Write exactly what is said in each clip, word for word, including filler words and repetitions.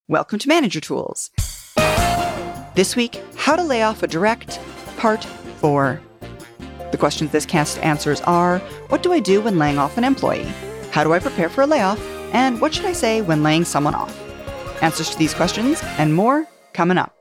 Welcome to Manager Tools. This week, how to lay off a direct, part four. The questions this cast answers are, what do I do when laying off an employee? How do I prepare for a layoff? And what should I say when laying someone off? Answers to these questions and more coming up.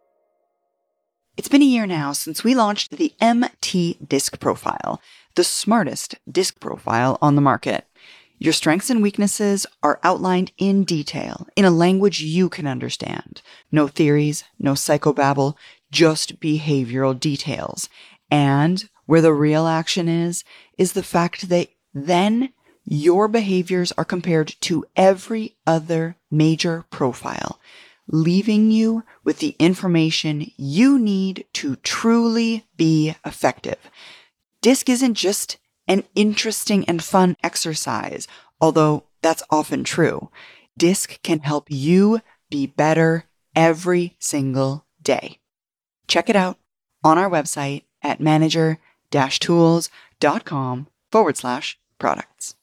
It's been a year now since we launched the M T Disc Profile, the smartest disc profile on the market. Your strengths and weaknesses are outlined in detail, in a language you can understand. No theories, no psychobabble, just behavioral details. And where the real action is, is the fact that then your behaviors are compared to every other major profile, leaving you with the information you need to truly be effective. DISC isn't just an interesting and fun exercise, although that's often true. DISC can help you be better every single day. Check it out on our website at manager-tools.com forward slash products.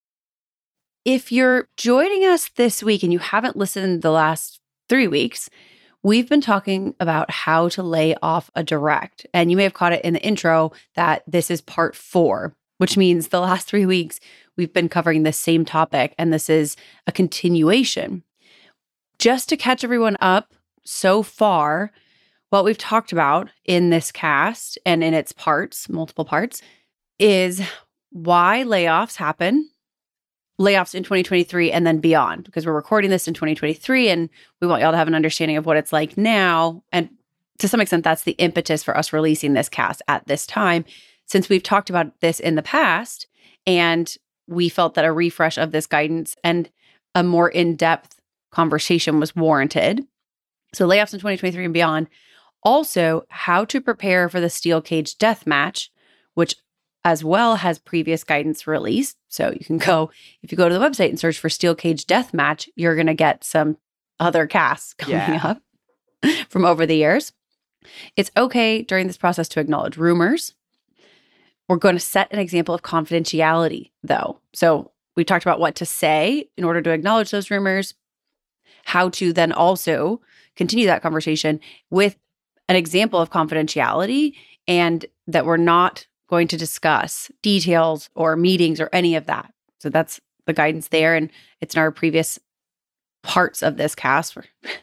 If you're joining us this week and you haven't listened the last three weeks, we've been talking about how to lay off a direct. And you may have caught it in the intro that this is part four, which means the last three weeks we've been covering the same topic, and this is a continuation. Just to catch everyone up, so far, what we've talked about in this cast and in its parts, multiple parts, is why layoffs happen, layoffs in twenty twenty-three and then beyond, because we're recording this in twenty twenty-three and we want y'all to have an understanding of what it's like now. And to some extent, that's the impetus for us releasing this cast at this time, since we've talked about this in the past and we felt that a refresh of this guidance and a more in-depth conversation was warranted. So layoffs in twenty twenty-three and beyond. Also, how to prepare for the steel cage death match, which as well has previous guidance released. So you can go, if you go to the website and search for steel cage death match, you're going to get some other casts coming Yeah. up from over the years. It's okay during this process to acknowledge rumors. We're going to set an example of confidentiality, though. So we talked about what to say in order to acknowledge those rumors, how to then also continue that conversation with an example of confidentiality, and that we're not going to discuss details or meetings or any of that. So that's the guidance there. And it's in our previous parts of this cast.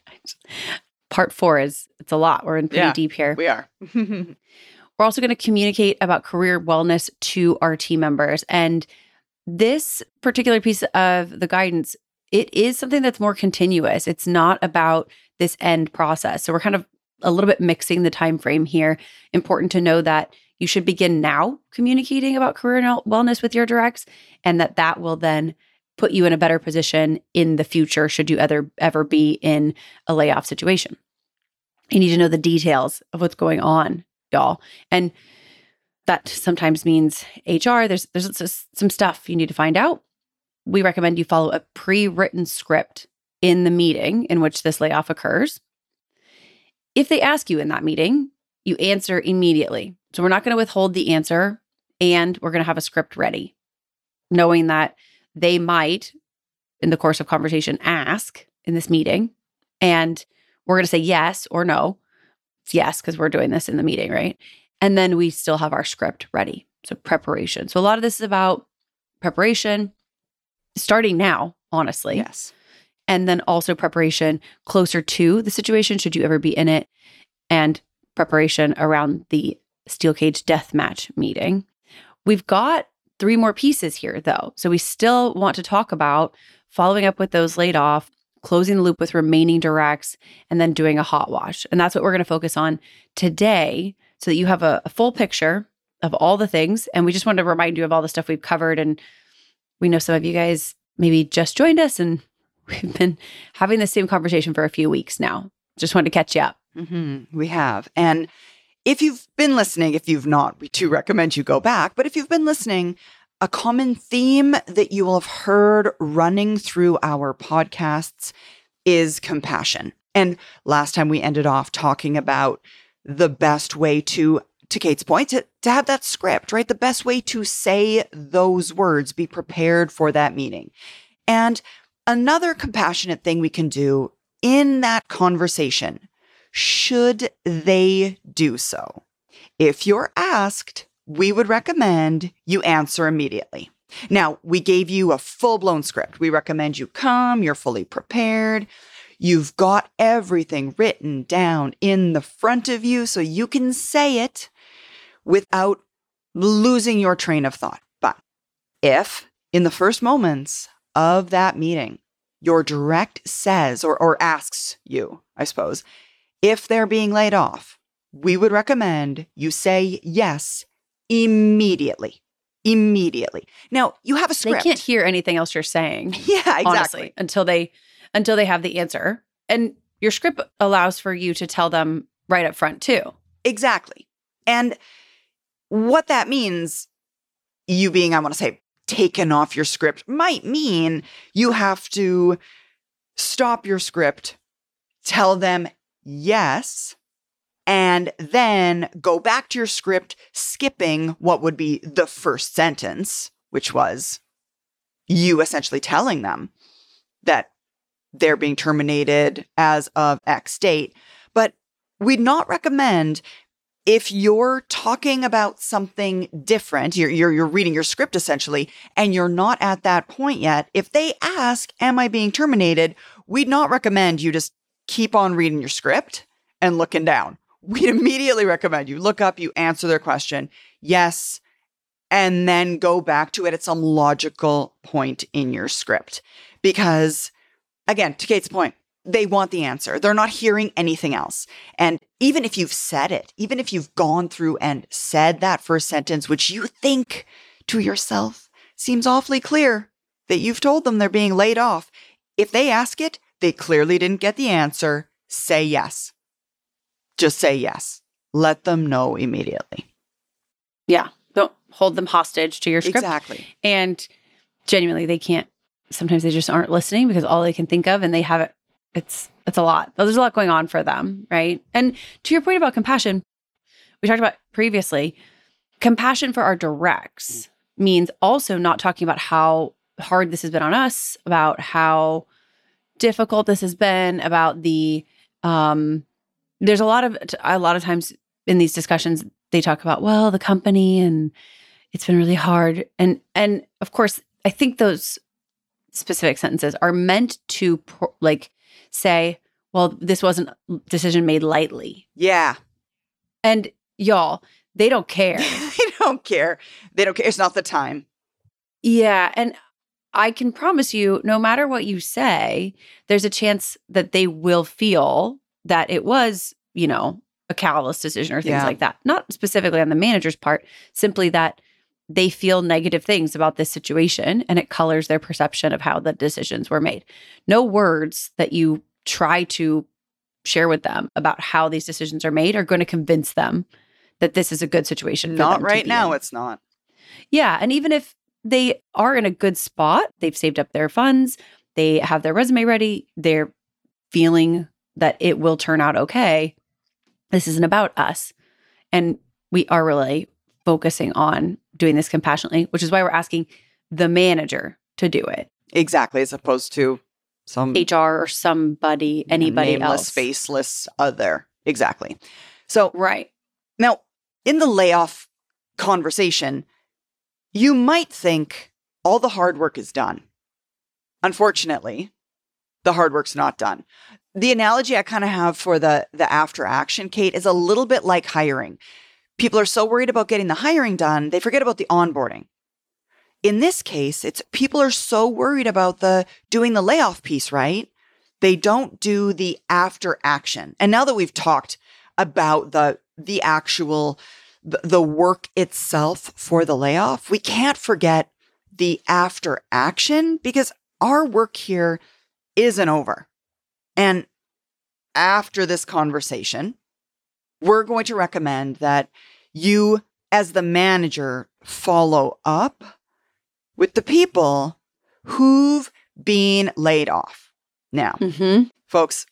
Part four is, it's a lot. We're in pretty Yeah, deep here. We are. We're also going to communicate about career wellness to our team members. And this particular piece of the guidance, it is something that's more continuous. It's not about this end process. So we're kind of a little bit mixing the time frame here. Important to know that you should begin now communicating about career wellness with your directs, and that that will then put you in a better position in the future should you ever, ever be in a layoff situation. You need to know the details of what's going on, y'all. And that sometimes means H R. There's there's just some stuff you need to find out. We recommend you follow a pre-written script in the meeting in which this layoff occurs. If they ask you in that meeting, you answer immediately. So we're not going to withhold the answer, and we're going to have a script ready, knowing that they might, in the course of conversation, ask in this meeting, and we're going to say yes or no. It's yes, because we're doing this in the meeting, right? And then we still have our script ready. So preparation. So a lot of this is about preparation, starting now, honestly. Yes. And then also preparation closer to the situation, should you ever be in it, and preparation around the steel cage death match meeting. We've got three more pieces here, though. So we still want to talk about following up with those laid off, closing the loop with remaining directs, and then doing a hot wash. And that's what we're going to focus on today, so that you have a, a full picture of all the things. And we just wanted to remind you of all the stuff we've covered. And we know some of you guys maybe just joined us, and we've been having the same conversation for a few weeks now. Just wanted to catch you up. Mm-hmm. We have. And if you've been listening, if you've not, we do recommend you go back. But if you've been listening, a common theme that you will have heard running through our podcasts is compassion. And last time we ended off talking about the best way to, to Kate's point, to, to have that script, right? The best way to say those words, be prepared for that meeting. And another compassionate thing we can do in that conversation, should they do so? If you're asked, we would recommend you answer immediately. Now, we gave you a full-blown script. We recommend you come, you're fully prepared. You've got everything written down in the front of you so you can say it without losing your train of thought. But if in the first moments of that meeting, your direct says or, or asks you, I suppose, if they're being laid off, we would recommend you say yes immediately. Immediately. Now, you have a script. They can't hear anything else you're saying. Yeah, exactly. Honestly, until they until they have the answer. And your script allows for you to tell them right up front too. Exactly. And what that means, you being, I want to say, taken off your script, might mean you have to stop your script, tell them yes, and then go back to your script, skipping what would be the first sentence, which was you essentially telling them that they're being terminated as of X date. But we'd not recommend, if you're talking about something different, you're, you're, you're reading your script essentially, and you're not at that point yet, if they ask, am I being terminated? We'd not recommend you just keep on reading your script and looking down. We'd immediately recommend you look up, you answer their question, yes, and then go back to it at some logical point in your script. Because, again, to Kate's point, they want the answer. They're not hearing anything else. And even if you've said it, even if you've gone through and said that first sentence, which you think to yourself seems awfully clear that you've told them they're being laid off, if they ask it, they clearly didn't get the answer, say yes. Just say yes. Let them know immediately. Yeah. Don't hold them hostage to your script. Exactly. And genuinely, they can't, sometimes they just aren't listening because all they can think of, and they have it, it's, it's a lot. There's a lot going on for them, right? And to your point about compassion, we talked about previously, compassion for our directs means also not talking about how hard this has been on us, about how difficult this has been, about the, um, there's a lot of, a lot of times in these discussions, they talk about, well, the company and it's been really hard. And, and of course, I think those specific sentences are meant to pro- like say, well, this wasn't a decision made lightly. Yeah. And y'all, they don't care. They don't care. They don't care. It's not the time. Yeah. And I can promise you, no matter what you say, there's a chance that they will feel that it was, you know, a callous decision or things Yeah. like that. Not specifically on the manager's part, simply that they feel negative things about this situation and it colors their perception of how the decisions were made. No words that you try to share with them about how these decisions are made are going to convince them that this is a good situation for Not them to right be now, in. it's not. Yeah. And even if they are in a good spot, they've saved up their funds, they have their resume ready, they're feeling that it will turn out okay. This isn't about us. And we are really focusing on doing this compassionately, which is why we're asking the manager to do it. Exactly, as opposed to some H R or somebody, anybody nameless, else. faceless other. Exactly. So Right. now, in the layoff conversation, you might think all the hard work is done. Unfortunately, the hard work's not done. The analogy I kind of have for the, the after action, Kate, is a little bit like hiring. People are so worried about getting the hiring done, they forget about the onboarding. In this case, it's people are so worried about the doing the layoff piece, right? They don't do the after action. And now that we've talked about the the actual the, the work itself for the layoff, we can't forget the after action because our work here isn't over. And after this conversation, we're going to recommend that you, as the manager, follow up with the people who've been laid off. Now, Mm-hmm. folks,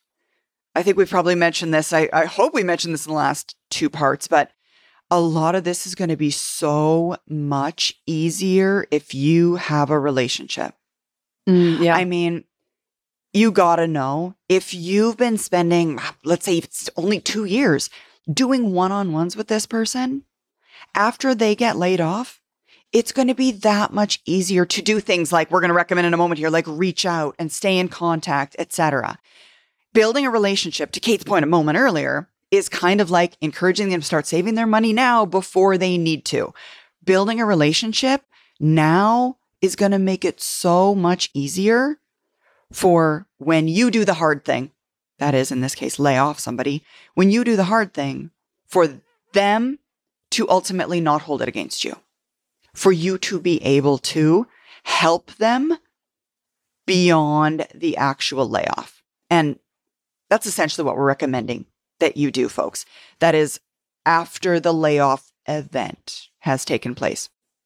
I think we've probably mentioned this. I, I hope we mentioned this in the last two parts, but a lot of this is going to be so much easier if you have a relationship. Mm, yeah. I mean, you gotta know if you've been spending, let's say it's only two years doing one-on-ones with this person, after they get laid off, it's going to be that much easier to do things like we're going to recommend in a moment here, like reach out and stay in contact, et cetera. Building a relationship, to Kate's point a moment earlier, is kind of like encouraging them to start saving their money now before they need to. Building a relationship now is going to make it so much easier for when you do the hard thing, that is, in this case, lay off somebody, when you do the hard thing, for them to ultimately not hold it against you, for you to be able to help them beyond the actual layoff. And that's essentially what we're recommending that you do, folks. That is after the layoff event has taken place.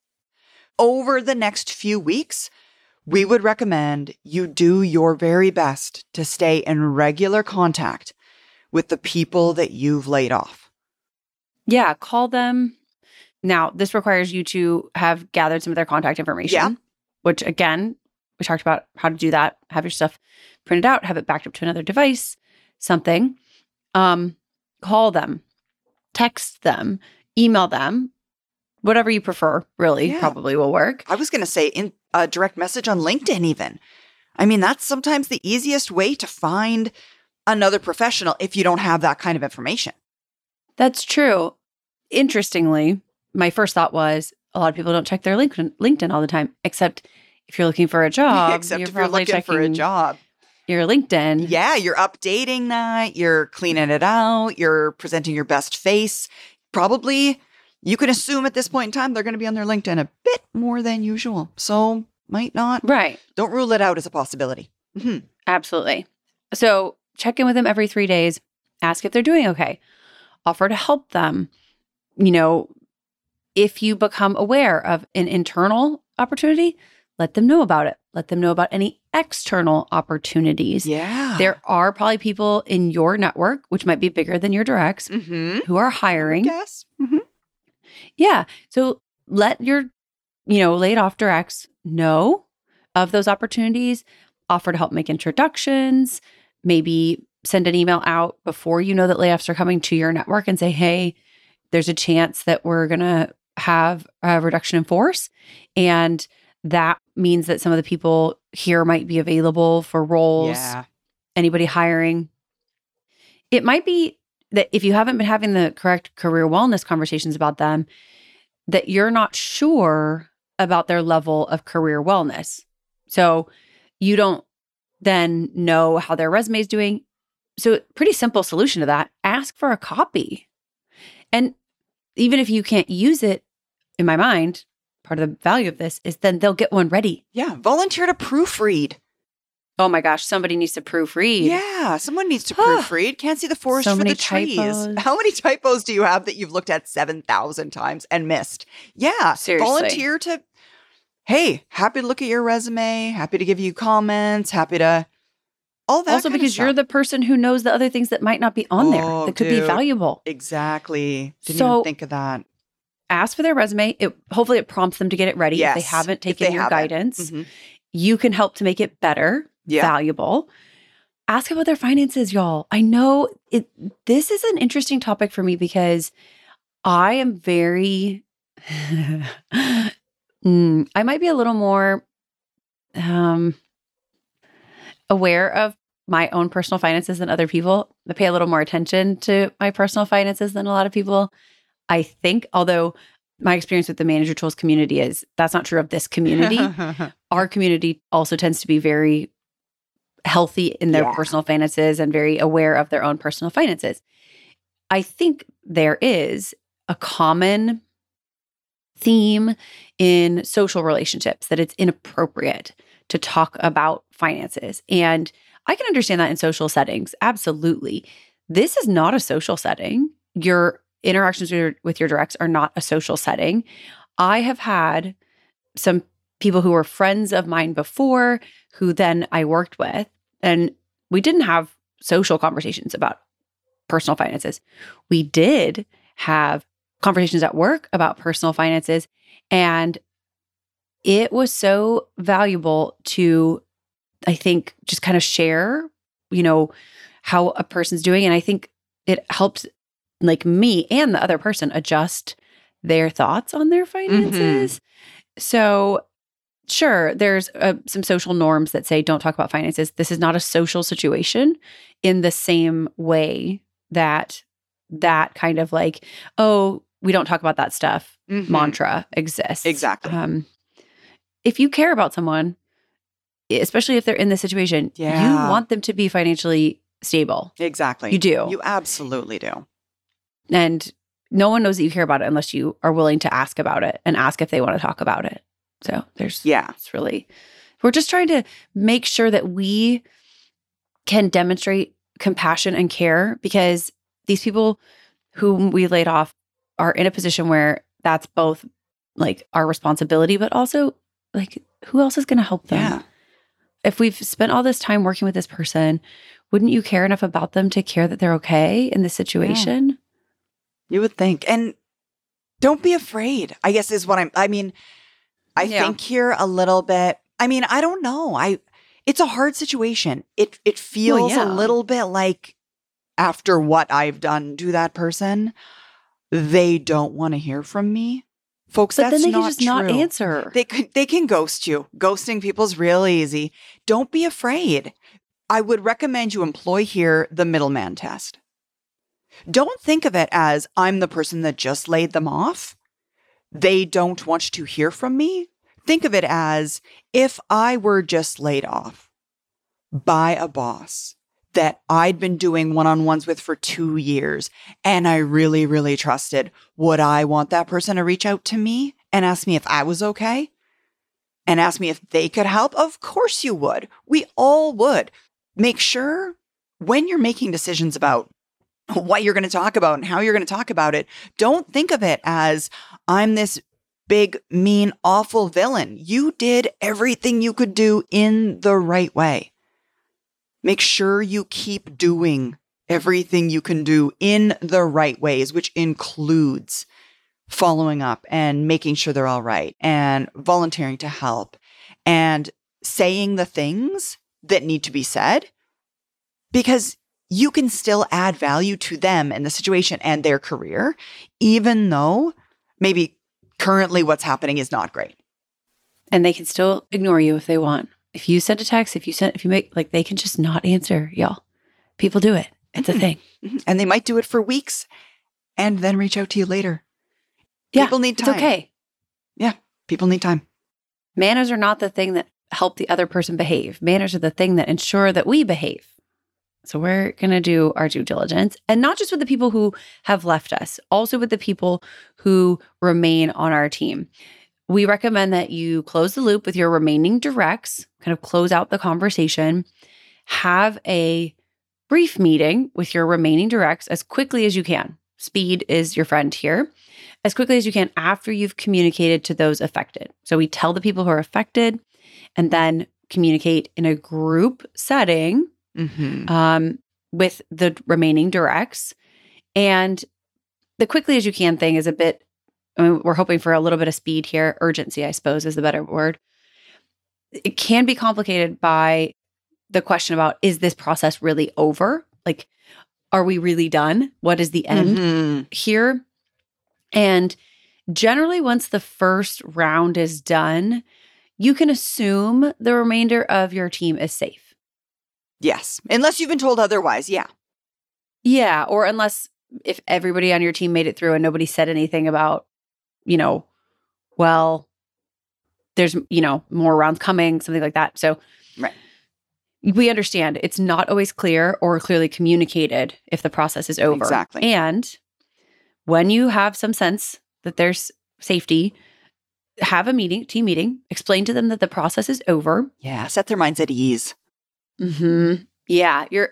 Over the next few weeks, we would recommend you do your very best to stay in regular contact with the people that you've laid off. Yeah, call them. Now, this requires you to have gathered some of their contact information, Yeah. which again, we talked about how to do that. Have your stuff printed out, have it backed up to another device, something. Um, call them, text them, email them, whatever you prefer, really, Yeah. probably will work. I was going to say in a direct message on LinkedIn even. I mean, that's sometimes the easiest way to find another professional if you don't have that kind of information. That's true. Interestingly, my first thought was a lot of people don't check their LinkedIn, LinkedIn all the time, except if you're looking for a job. Except you're if you're probably looking for a checking job. your LinkedIn. Yeah, you're updating that. You're cleaning it out. You're presenting your best face. Probably, you can assume at this point in time, they're going to be on their LinkedIn a bit more than usual. So might not. Right. Don't rule it out as a possibility. Mm-hmm. Absolutely. So check in with them every three days. Ask if they're doing okay. Offer to help them. You know, if you become aware of an internal opportunity, let them know about it. Let them know about any external opportunities. Yeah. There are probably people in your network, which might be bigger than your directs, Mm-hmm. who are hiring. Yes. Mm-hmm. Yeah. So let your, you know, laid off directs know of those opportunities. Offer to help make introductions. Maybe send an email out before you know that layoffs are coming to your network and say, hey, there's a chance that we're going to have a reduction in force. And that means that some of the people here might be available for roles. Yeah. Anybody hiring. It might be that if you haven't been having the correct career wellness conversations about them, that you're not sure about their level of career wellness. So you don't then know how their resume is doing. So pretty simple solution to that, ask for a copy. And even if you can't use it, in my mind, part of the value of this is then they'll get one ready. Yeah. Volunteer to proofread. Oh my gosh, somebody needs to proofread. Yeah. Someone needs to proofread. Can't see the forest So for many the trees. typos. How many typos do you have that you've looked at seven thousand times and missed? Yeah. Seriously. Volunteer to, hey, happy to look at your resume, happy to give you comments, happy to, all that Also kind of because you're stuff. the person who knows the other things that might not be on there Oh, that could be dude. valuable. Exactly. Didn't So- even think of that. Ask for their resume. It hopefully it prompts them to get it ready Yes, if they haven't if taken they your haven't. guidance. Mhm. You can help to make it better, Yeah. valuable. Ask about their finances, y'all. I know it. This is an interesting topic for me because I am very, Mm, I might be a little more um, aware of my own personal finances than other people. I pay a little more attention to my personal finances than a lot of people. I think, although my experience with the Manager Tools community is that's not true of this community. Our community also tends to be very healthy in their Yeah. personal finances and very aware of their own personal finances. I think there is a common theme in social relationships that it's inappropriate to talk about finances. And I can understand that in social settings. Absolutely. This is not a social setting. Your interactions with your, with your directs are not a social setting. I have had some people who were friends of mine before who then I worked with, and we didn't have social conversations about personal finances. We did have conversations at work about personal finances, and it was so valuable to I think just kind of share, you know, how a person's doing. And I think it helps like me and the other person adjust their thoughts on their finances. Mm-hmm. So sure, there's uh, some social norms that say don't talk about finances. This is not a social situation in the same way that that kind of like, oh, we don't talk about that stuff mm-hmm. mantra exists. Exactly. Um, if you care about someone, especially if they're in this situation, yeah. you want them to be financially stable. Exactly. You do. You absolutely do. And no one knows that you care about it unless you are willing to ask about it and ask if they want to talk about it. So there's, yeah, it's really, we're just trying to make sure that we can demonstrate compassion and care because these people whom we laid off are in a position where that's both like our responsibility, but also like who else is going to help them? Yeah. If we've spent all this time working with this person, wouldn't you care enough about them to care that they're okay in this situation? Yeah. You would think. And don't be afraid, I guess is what I'm, I mean, I yeah. think here a little bit, I mean, I don't know. I, it's a hard situation. It, it feels well, yeah. a little bit like after what I've done to that person, they don't want to hear from me. Folks, but that's then they not can just true. not answer. They can, they can ghost you. Ghosting people's real easy. Don't be afraid. I would recommend you employ here the middleman test. Don't think of it as I'm the person that just laid them off. They don't want to hear from me. Think of it as if I were just laid off by a boss that I'd been doing one-on-ones with for two years and I really, really trusted. Would I want that person to reach out to me and ask me if I was okay? And ask me if they could help? Of course you would. We all would. Make sure when you're making decisions about what you're going to talk about and how you're going to talk about it, don't think of it as I'm this big, mean, awful villain. You did everything you could do in the right way. Make sure you keep doing everything you can do in the right ways, which includes following up and making sure they're all right and volunteering to help and saying the things that need to be said, because you can still add value to them and the situation and their career, even though maybe currently what's happening is not great. And they can still ignore you if they want. If you send a text, if you send, if you make, like, they can just not answer, y'all. People do it. It's mm-hmm. a thing. Mm-hmm. And they might do it for weeks and then reach out to you later. Yeah, people need time. It's okay. Yeah, people need time. Manners are not the thing that help the other person behave. Manners are the thing that ensure that we behave. So we're going to do our due diligence, and not just with the people who have left us, also with the people who remain on our team. We recommend that you close the loop with your remaining directs, kind of close out the conversation, have a brief meeting with your remaining directs as quickly as you can. Speed is your friend here. As quickly as you can after you've communicated to those affected. So we tell the people who are affected and then communicate in a group setting mm-hmm. um, with the remaining directs. And the quickly as you can thing is a bit, I mean, we're hoping for a little bit of speed here. Urgency, I suppose, is the better word. It can be complicated by the question about, is this process really over? Like, are we really done? What is the end mm-hmm. here? And generally, once the first round is done, you can assume the remainder of your team is safe. Yes. Unless you've been told otherwise. Yeah. Yeah. Or unless if everybody on your team made it through and nobody said anything about, you know, well, there's, you know, more rounds coming, something like that. So right. we understand it's not always clear or clearly communicated if the process is over. Exactly. And when you have some sense that there's safety, have a meeting, team meeting, explain to them that the process is over. Yeah, set their minds at ease. Mm-hmm. Yeah, you're,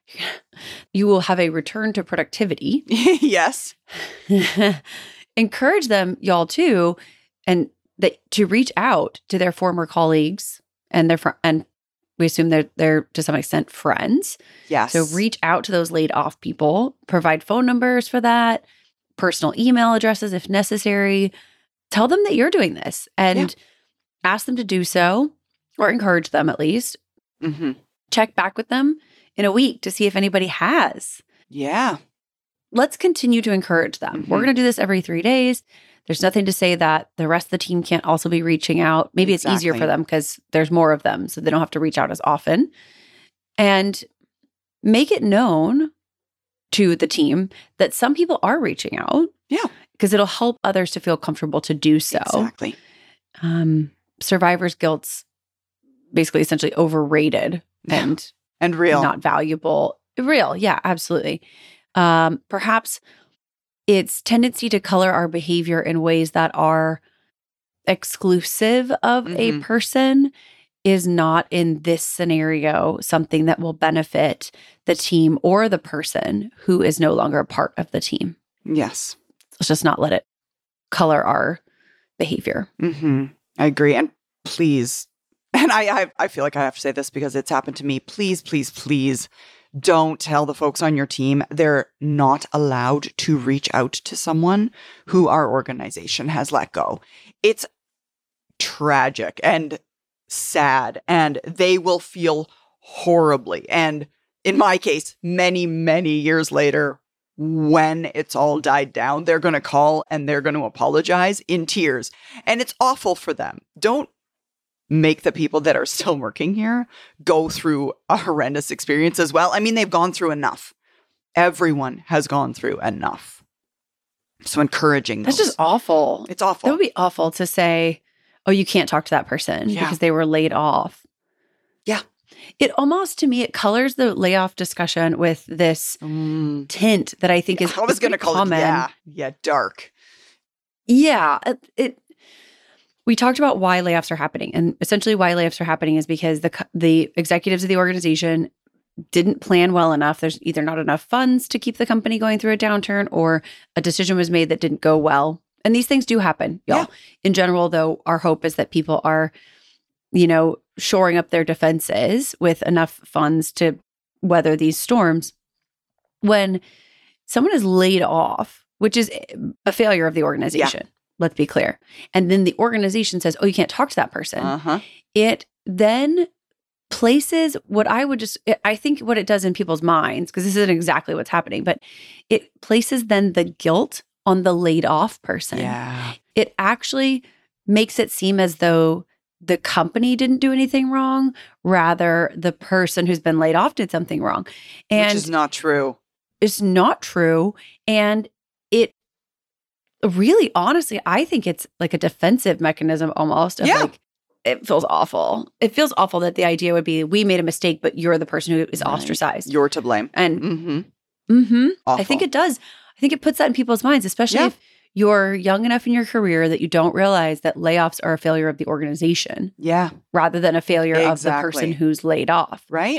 you will have a return to productivity. Yes. Encourage them, y'all, too, and that to reach out to their former colleagues and their fr- and we assume they're they're to some extent friends. Yes. So reach out to those laid off people. Provide phone numbers for that. Personal email addresses if necessary. Tell them that you're doing this and yeah. ask them to do so, or encourage them at least. Mm-hmm. Check back with them in a week to see if anybody has. Yeah. Let's continue to encourage them. Mhm. We're going to do this every three days. There's nothing to say that the rest of the team can't also be reaching out. Maybe it's easier Exactly. for them because there's more of them, so they don't have to reach out as often. And make it known to the team that some people are reaching out. Yeah. Because it'll help others to feel comfortable to do so. Exactly. Um, survivor's guilt's basically essentially overrated and And real. not valuable. Real, yeah, absolutely. Um, perhaps its tendency to color our behavior in ways that are exclusive of a Mhm. person is not in this scenario something that will benefit the team or the person who is no longer a part of the team. Yes. Let's just not let it color our behavior. Mm-hmm. I agree. And please, and I, I I feel like I have to say this because it's happened to me. Please, please, please don't tell the folks on your team they're not allowed to reach out to someone who our organization has let go. It's tragic and sad, and they will feel horribly. And in my case, many, many years later, when it's all died down, they're going to call and they're going to apologize in tears. And it's awful for them. Don't make the people that are still working here go through a horrendous experience as well. I mean, they've gone through enough. Everyone has gone through enough. So encouraging That's those. just awful. It's awful. That would be awful to say, oh, you can't talk to that person Yeah. because they were laid off. Yeah. It almost, to me, it colors the layoff discussion with this Mm. tint that I think Yeah, is I was going to pretty call common. it, yeah, yeah, dark. Yeah. It, it- we talked about why layoffs are happening. And essentially why layoffs are happening is because the co- the executives of the organization didn't plan well enough. There's either not enough funds to keep the company going through a downturn, or a decision was made that didn't go well. And these things do happen, y'all. Yeah. In general, though, our hope is that people are, you know, shoring up their defenses with enough funds to weather these storms. When someone is laid off, which is a failure of the organization, let's be clear, and then the organization says, oh, you can't talk to that person, Uh-huh. it then places what I would just, I think what it does in people's minds, because this isn't exactly what's happening, but it places then the guilt on the laid off person. Yeah. It actually makes it seem as though the company didn't do anything wrong, rather the person who's been laid off did something wrong. And Which is not true. it's not true. And it really, honestly, I think it's like a defensive mechanism almost. Of Yeah. like, it feels awful. It feels awful that the idea would be, we made a mistake, but you're the person who is Right. ostracized. You're to blame. and Mm-hmm. mhm, I Awful. think it does. I think it puts that in people's minds, especially Yeah. if you're young enough in your career that you don't realize that layoffs are a failure of the organization Yeah. rather than a failure of the Exactly. person who's laid off. Right?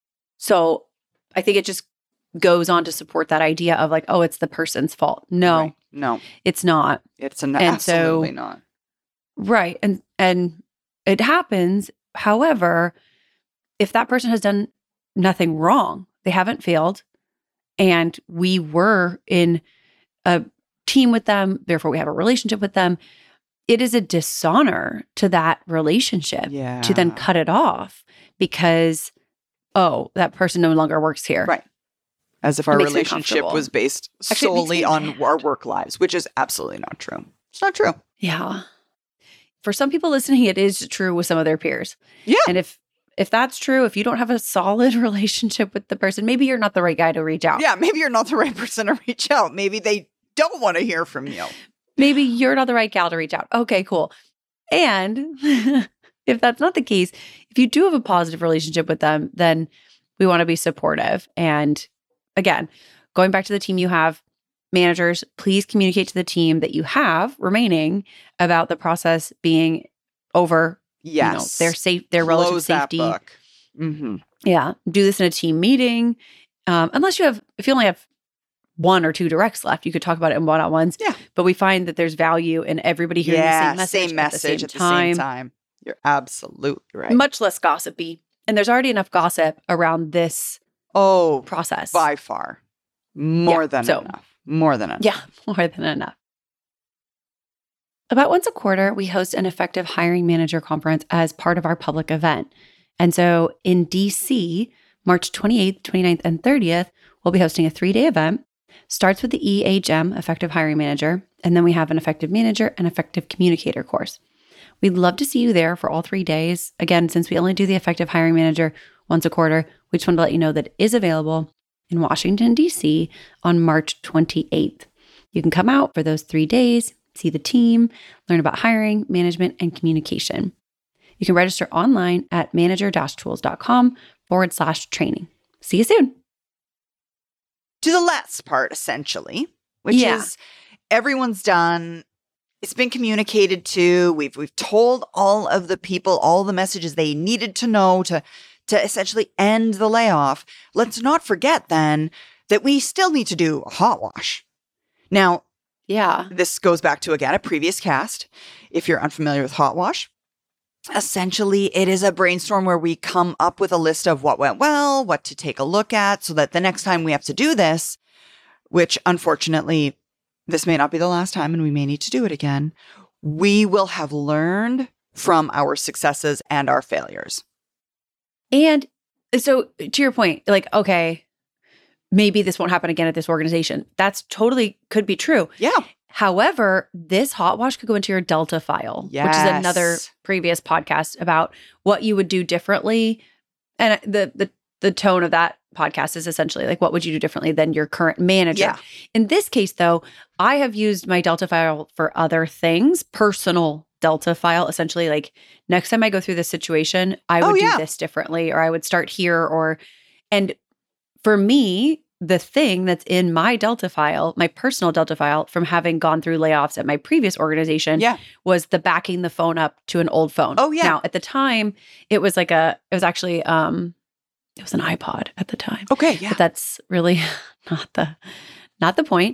So I think it just goes on to support that idea of like, oh, it's the person's fault. No, Right. No. it's not. It's an And so- absolutely not. Right. And and it happens. However, if that person has done nothing wrong, they haven't failed, and we were in a team with them, therefore we have a relationship with them, it is a dishonor to that relationship Yeah. to then cut it off because, oh, that person no longer works here. Right. As if our makes me relationship uncomfortable. was based Actually, it makes solely me on mad. our work lives, which is absolutely not true. It's not true. Yeah. For some people listening, it is true with some of their peers. Yeah. And if if that's true, if you don't have a solid relationship with the person, maybe you're not the right guy to reach out. Yeah. Maybe you're not the right person to reach out. Maybe they don't want to hear from you. Maybe you're not the right gal to reach out. Okay, cool. And if that's not the case, if you do have a positive relationship with them, then we want to be supportive. And again, going back to the team you have, managers, please communicate to the team that you have remaining about the process being over. Yes. You know, their safe, their relative Close that safety. book. Mm-hmm. Yeah. Do this in a team meeting. Um, unless you have, if you only have one or two directs left, you could talk about it in one-on-ones. Yeah. But we find that there's value in everybody hearing Yeah. the same message, Same message at the same time. time. You're absolutely right. Much less gossipy. And there's already enough gossip around this oh, process. by far. More Yeah, than so- enough. More than enough. Yeah, more than enough. About once a quarter, we host an effective hiring manager conference as part of our public event. And so in D C, March twenty-eighth, twenty-ninth, and thirtieth, we'll be hosting a three-day event. Starts with the E H M, Effective Hiring Manager, and then we have an Effective Manager and Effective Communicator course. We'd love to see you there for all three days. Again, since we only do the Effective Hiring Manager once a quarter, we just wanted to let you know that it is available in Washington, D C on March twenty-eighth. You can come out for those three days, see the team, learn about hiring, management, and communication. You can register online at manager-tools.com forward slash training. See you soon. To the last part, essentially, which Yeah. is everyone's done. It's been communicated to. We've we've told all of the people all the messages they needed to know to, to essentially end the layoff. Let's not forget then that we still need to do a hot wash. Now, Yeah. this goes back to, again, a previous cast. If you're unfamiliar with hot wash, essentially it is a brainstorm where we come up with a list of what went well, what to take a look at, so that the next time we have to do this, which unfortunately, this may not be the last time and we may need to do it again, we will have learned from our successes and our failures. And so to your point, like, okay, maybe this won't happen again at this organization. That's totally could be true. Yeah. However, this hot wash could go into your Delta file, which is Yes. another previous podcast about what you would do differently. And the the the tone of that podcast is essentially like, what would you do differently than your current manager? Yeah. In this case, though, I have used my Delta file for other things, personal Delta file, essentially like next time I go through this situation, I would Oh, yeah. do this differently, or I would start here, or, and for me, the thing that's in my Delta file, my personal Delta file from having gone through layoffs at my previous organization Yeah. was the backing the phone up to an old phone. Oh, yeah. Now, at the time, it was like a, it was actually, um, it was an iPod at the time. Okay. Yeah. But that's really not the, not the point.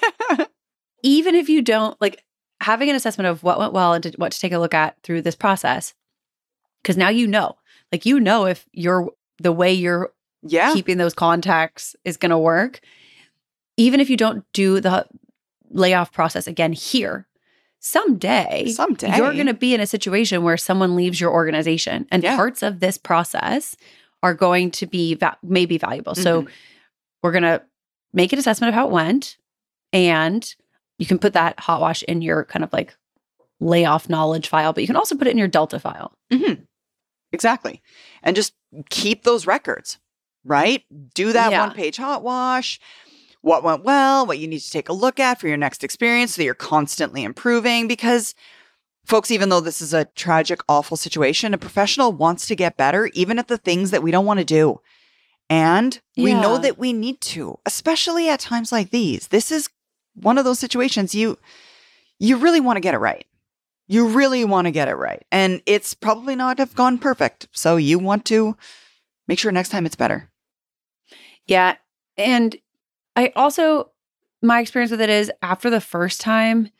Even if you don't, like, having an assessment of what went well and to, what to take a look at through this process, because now you know, like, you know, if you're the way you're Yeah. keeping those contacts is going to work. Even if you don't do the layoff process again here, someday, Someday. you're going to be in a situation where someone leaves your organization, and Yeah. parts of this process are going to be va- maybe valuable. So Mm-hmm. we're going to make an assessment of how it went, and you can put that hot wash in your kind of like layoff knowledge file, but you can also put it in your Delta file. Mm-hmm. Exactly. And just keep those records, right? Do that Yeah. one page hot wash. What went well, what you need to take a look at for your next experience so that you're constantly improving. Because, folks, even though this is a tragic, awful situation, a professional wants to get better, even at the things that we don't want to do. And we know Yeah. that we need to, especially at times like these. This is one of those situations you you really want to get it right. You really want to get it right. And it's probably not have gone perfect. So you want to make sure next time it's better. Yeah. And I also, my experience with it is after the first time,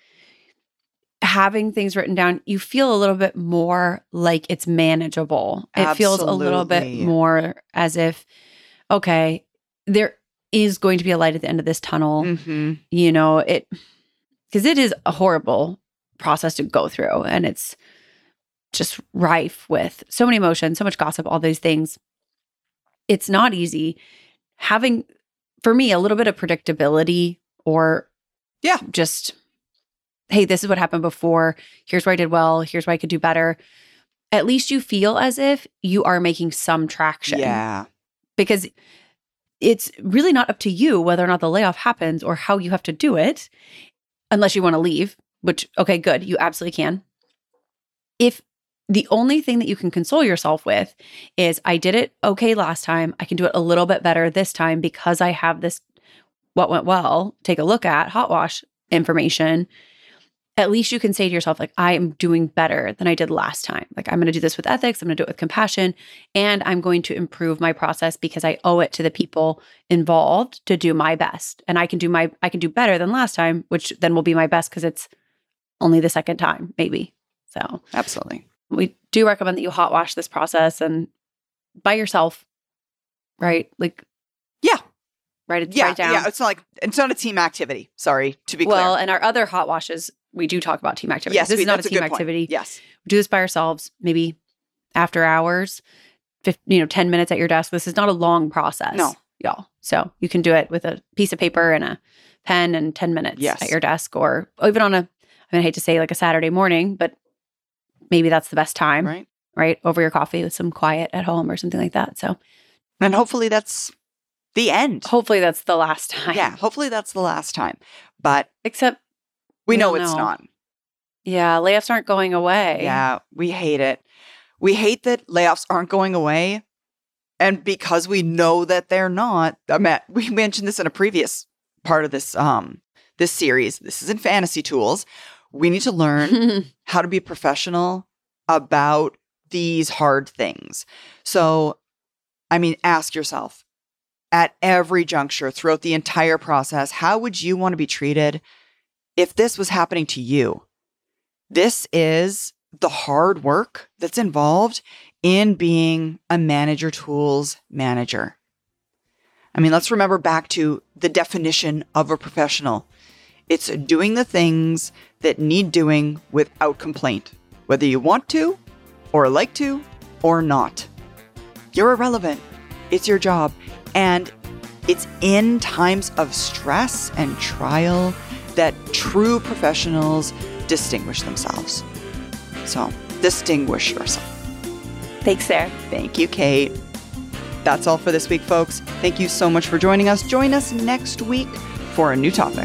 having things written down, you feel a little bit more like it's manageable. It feels a little bit Absolutely. more as if, okay, there is going to be a light at the end of this tunnel. Mm-hmm. You know, it, because it is a horrible process to go through, and it's just rife with so many emotions, so much gossip, all these things. It's not easy. Having, for me, a little bit of predictability, or Yeah. just, hey, this is what happened before. Here's where I did well. Here's where I could do better. At least you feel as if you are making some traction. Yeah. Because it's really not up to you whether or not the layoff happens or how you have to do it, unless you want to leave, which, okay, good. You absolutely can. If the only thing that you can console yourself with is, I did it okay last time, I can do it a little bit better this time because I have this, what went well, take a look at, hot wash information, at least you can say to yourself, like, I am doing better than I did last time. Like, I'm going to do this with ethics, I'm going to do it with compassion, and I'm going to improve my process because I owe it to the people involved to do my best. And I can do my, I can do better than last time, which then will be my best because it's only the second time, maybe. So Absolutely. we do recommend that you hot wash this process and by yourself, right? Like, Yeah. write it, Yeah. write it down. Yeah. It's not like, it's not a team activity. Sorry, to be Well, clear. and our other hot washes, we do talk about team activity. Yes, this we- is not a that's a team good point. activity. Yes. We do this by ourselves, maybe after hours, fifteen, you know, ten minutes at your desk. This is not a long process. No. Y'all. So you can do it with a piece of paper and a pen and ten minutes yes. at your desk, or even on a, I mean, I hate to say like a Saturday morning, but maybe that's the best time, right? Right? Over your coffee with some quiet at home or something like that. So, and hopefully that's the end. Hopefully that's the last time. Yeah. Hopefully that's the last time. But except we know it's know. not. Yeah. Layoffs aren't going away. Yeah. We hate it. We hate that layoffs aren't going away. And because we know that they're not, I mean, we mentioned this in a previous part of this um this series. This is in Fantasy Tools. We need to learn how to be professional about these hard things. So, I mean, ask yourself at every juncture throughout the entire process, how would you want to be treated if this was happening to you? This is the hard work that's involved in being a Manager Tools manager. I mean, let's remember back to the definition of a professional. It's doing the things that need doing without complaint, whether you want to or like to or not. You're irrelevant. It's your job. And it's in times of stress and trial that true professionals distinguish themselves. So, distinguish yourself. Thanks, Sarah. Thank you, Kate. That's all for this week, folks. Thank you so much for joining us. Join us next week for a new topic.